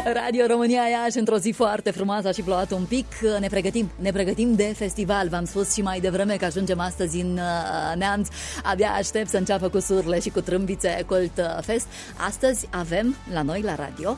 Radio România Iași, într-o zi foarte frumoasă, a și plouat un pic. Ne pregătim de festival. V-am spus și mai devreme că ajungem astăzi în Neamț. Abia aștept să înceapă cu surle și cu trâmbițe Cult Fest. Astăzi avem la noi la radio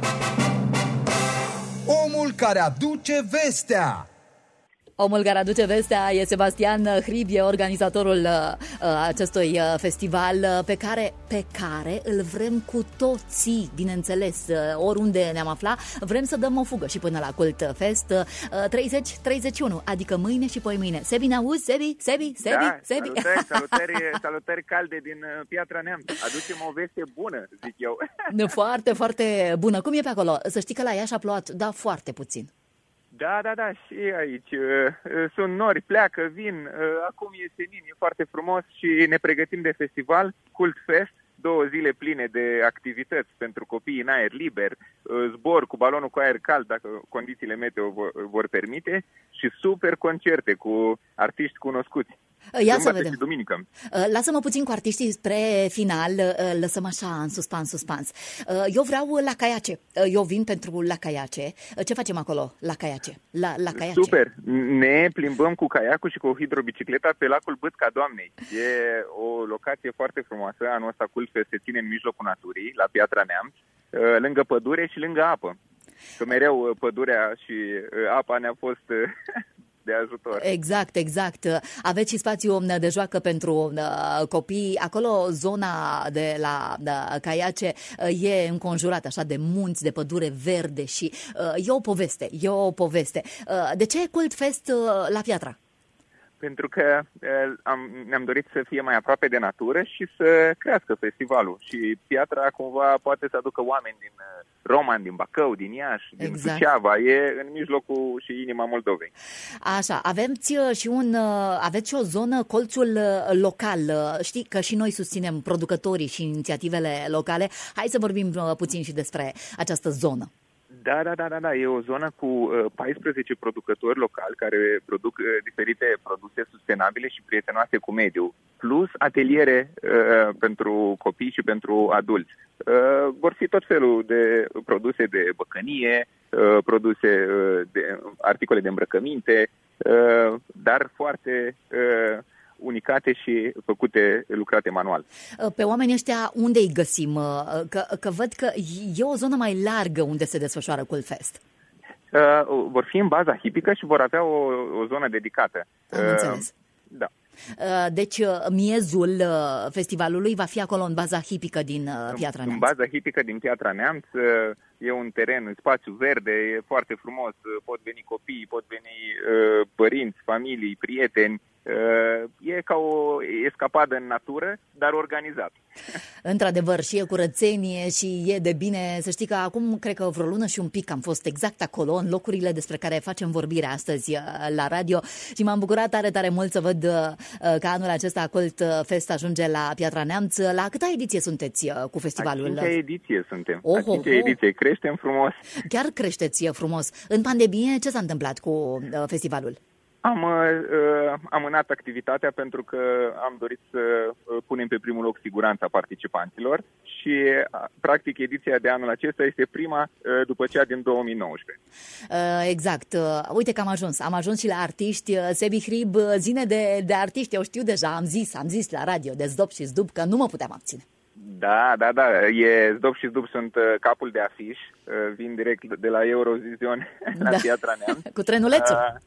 omul care aduce vestea. Omul care aduce vestea e Sebastian Hribie, organizatorul acestui festival pe care îl vrem cu toții, bineînțeles, oriunde ne-am aflat, vrem să dăm o fugă și până la Cult Fest 30-31, adică mâine și poimâine. Sebi, ne-auzi? Sebi? Da, salutări calde din Piatra Neamț. Aducem o veste bună, zic eu. Foarte, foarte bună. Cum e pe acolo? Să știi că la Iași a plouat, da, foarte puțin. Da, și aici sunt nori, pleacă, vin, acum e senin, e foarte frumos și ne pregătim de festival Cult Fest, 2 zile pline de activități pentru copii în aer liber, zbor cu balonul cu aer cald dacă condițiile meteo vor permite și super concerte cu artiști cunoscuți. Ia să vedem. Duminică. Lasă-mă puțin cu artiștii spre final, lăsăm așa în suspans. Eu vreau la Caiace. Eu vin pentru la Caiace. Ce facem acolo la Caiace? La Caiace. Super. Ne plimbăm cu caiacul și cu hidrobicicleta pe lacul Bâtca Doamnei. E o locație foarte frumoasă. Anul ăsta Cult Fest se ține în mijlocul naturii, la Piatra Neamț, lângă pădure și lângă apă. Că mereu pădurea și apa ne-a fost de ajutor. Exact. Aveți și spațiu de joacă pentru copii. Acolo zona de la Caiace e înconjurată așa de munți, de pădure verde și e o poveste. De ce e Cult Fest la Piatra? Pentru că ne-am dorit să fie mai aproape de natură și să crească festivalul. Și Piatra cumva poate să aducă oameni din Roman, din Bacău, din Iași, din Suceava. E în mijlocul și inima Moldovei. Așa, aveți și o zonă, colțul local. Știi că și noi susținem producătorii și inițiativele locale. Hai să vorbim puțin și despre această zonă. Da. E o zonă cu 14 producători locali care produc diferite produse sustenabile și prietenoase cu mediul, plus ateliere pentru copii și pentru adulți. Vor fi tot felul de produse de băcănie, produse de articole de îmbrăcăminte, dar foarte unicate și lucrate manual. Pe oamenii ăștia unde îi găsim? Că văd că e o zonă mai largă unde se desfășoară Cult Fest. Vor fi în baza hipică și vor avea o zonă dedicată. Am înțeles. Da. Deci miezul festivalului va fi acolo în baza hipică din Piatra Neamț. În baza hipică din Piatra Neamț e un teren, un spațiu verde, e foarte frumos. Pot veni copii, pot veni părinți, familii, prieteni. E ca o escapadă în natură, dar organizat. Într-adevăr, și e curățenie și e de bine. Să știi că acum, cred că vreo lună și un pic am fost exact acolo, în locurile despre care facem vorbire astăzi la radio și m-am bucurat tare, tare mult să văd că anul acesta Cult Fest ajunge la Piatra Neamț. La câta ediție sunteți cu festivalul? A 5-a ediție suntem. A 5-a ediție. Creștem frumos. Chiar creșteți frumos. În pandemie, ce s-a întâmplat cu festivalul? Am amânat activitatea pentru că am dorit să punem pe primul loc siguranța participanților și, practic, ediția de anul acesta este prima după cea din 2019. Exact. Uite că am ajuns și la artiști. Sebi Hrib, zine de artiști, eu știu deja, am zis la radio de Zdop și Zdub că nu mă puteam abține. Da. Zdop și Zdub sunt capul de afiș. Vin direct de la Eurovision la Piatra Neamț. Cu trenulețul.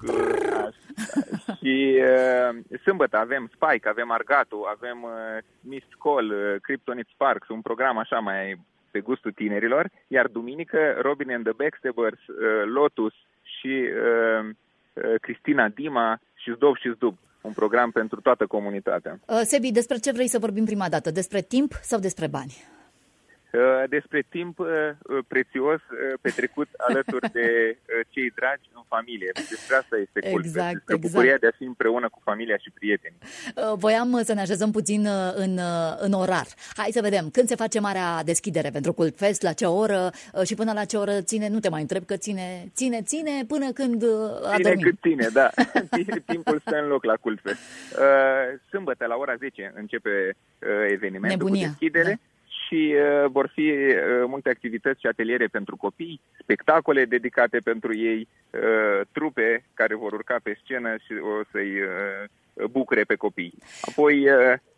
Și sâmbătă avem Spike, avem Argatu, avem Mist Call, Kryptonite Sparks, un program așa mai pe gustul tinerilor. Iar duminică Robin and the Backstabbers, Lotus și Cristina Dima și Zdop și Zdub. Un program pentru toată comunitatea. Sebi, despre ce vrei să vorbim prima dată? Despre timp sau despre bani? Despre timp prețios petrecut alături de cei dragi în familie. Despre asta este Cult Fest. Despre bucuria de a fi împreună cu familia și prietenii. Voiam să ne așezăm puțin în orar. Hai să vedem când se face marea deschidere pentru Cult Fest, la ce oră și până la ce oră ține. Nu te mai întreb că ține până când adormim. Ține cât ține, da. Timpul stă în loc la Cult Fest. Sâmbătă la ora 10 începe evenimentul cu deschidere. Da. și vor fi multe activități și ateliere pentru copii, spectacole dedicate pentru ei, trupe care vor urca pe scenă și o să-i bucure pe copii. Apoi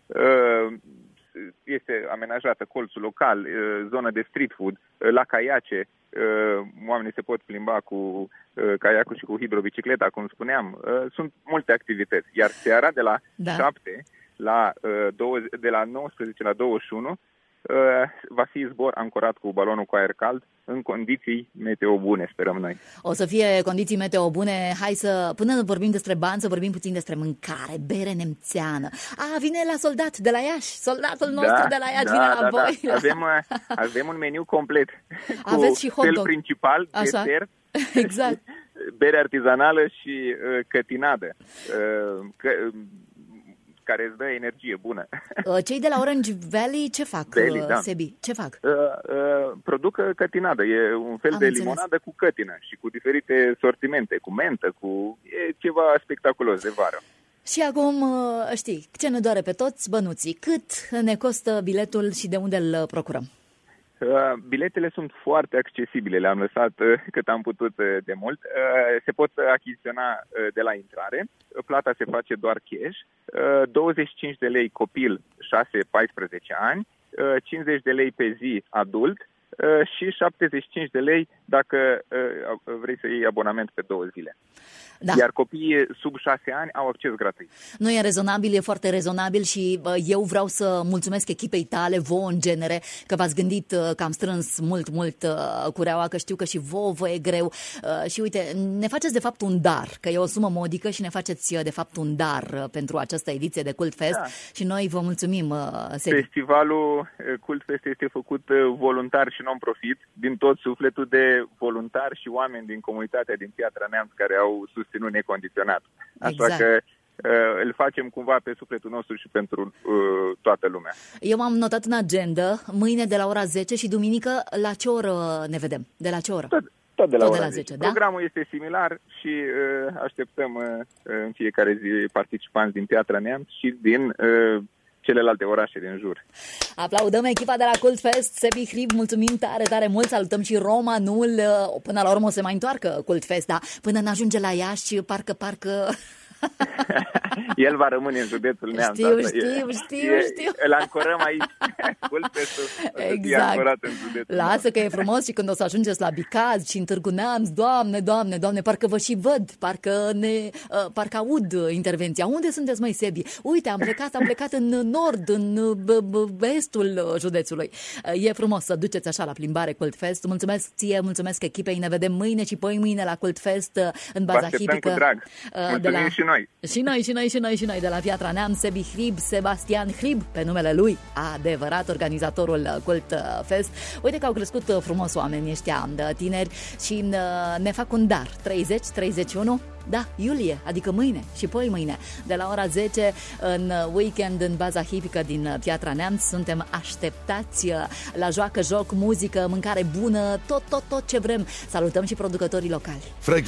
este amenajată colțul local, zonă de street food, la caiace, oamenii se pot plimba cu caiacul și cu hidrobicicleta, cum spuneam. Sunt multe activități, iar seara de la 7 de la 19 la 21 va fi zbor ancorat cu balonul cu aer cald în condiții meteo bune, sperăm noi. O să fie condiții meteo bune. Hai să, până vorbim despre bani, să vorbim puțin despre mâncare, bere nemțeană. Vine la soldat de la Iași, soldatul nostru de la Iași vine la voi. Avem un meniu complet. Aveți și hot dog. Cel principal, desert, exact. Bere artizanală și cătinadă. Care îți dă energie bună. Cei de la Orange Valley ce fac, Sebi? Ce fac? Produc cătinadă. E un fel de limonadă cu cătină și cu diferite sortimente, cu mentă, e ceva spectaculos de vară. Și acum, știi, ce ne doare pe toți, bănuții? Cât ne costă biletul și de unde îl procurăm? Biletele sunt foarte accesibile, le-am lăsat cât am putut de mult. Se pot achiziționa de la intrare, plata se face doar cash, 25 de lei copil 6-14 ani, 50 de lei pe zi adult și 75 de lei dacă vrei să iei abonament pe 2 zile. Da. Iar copiii sub 6 ani au acces gratuit. Nu e rezonabil, e foarte rezonabil și eu vreau să mulțumesc echipei tale, vouă în genere, că v-ați gândit că am strâns mult cureaua, că știu că și vouă vă e greu și uite, ne faceți de fapt un dar, că e o sumă modică și ne faceți de fapt un dar pentru această ediție de Cult Fest și noi vă mulțumim, Sebi. Festivalul Cult Fest este făcut voluntar și non-profit, din tot sufletul de voluntari și oameni din comunitatea din Piatra Neamț care au susținut necondiționat. Așa că îl facem cumva pe sufletul nostru și pentru toată lumea. Eu am notat în agenda, mâine de la ora 10 și duminică la ce oră ne vedem? De la ce oră? Tot de la ora 10. Da? Programul este similar și așteptăm în fiecare zi participanți din Piatra Neamț și din celelalte orașe din jur. Aplaudăm echipa de la Cult Fest. Sebi Hrib, mulțumim tare mult. Salutăm și Romanul. Până la urmă o să mai întoarcă Cult Fest, dar până n-ajunge la Iași, parcă... El va rămâne în județul Neamț. Știu. Îl ancorăm aici. Cult Fest e ancorat în județul Neamț. Lasă că e frumos și când o să ajungeți la Bicaz și în Târgu Neamț, Doamne, parcă vă și văd, parcă aud intervenția. Unde sunteți, măi, Sebi? Uite, am plecat în nord, în estul județului. E frumos să duceți așa la plimbare Cult Fest. Mulțumesc ție, mulțumesc echipei. Ne vedem mâine și mâine la Cult Fest în baza hipică. Cu drag. Mulțumim și noi. Și noi de la Piatra Neamț, Sebi Hrib, Sebastian Hrib, pe numele lui, adevărat organizatorul Cult Fest. Uite că au crescut frumos oamenii ăștia tineri și ne fac un dar. 30-31, iulie, adică mâine și mâine, de la ora 10 în weekend în baza hipică din Piatra Neamț. Suntem așteptați la joacă, joc, muzică, mâncare bună, tot ce vrem. Salutăm și producătorii locali.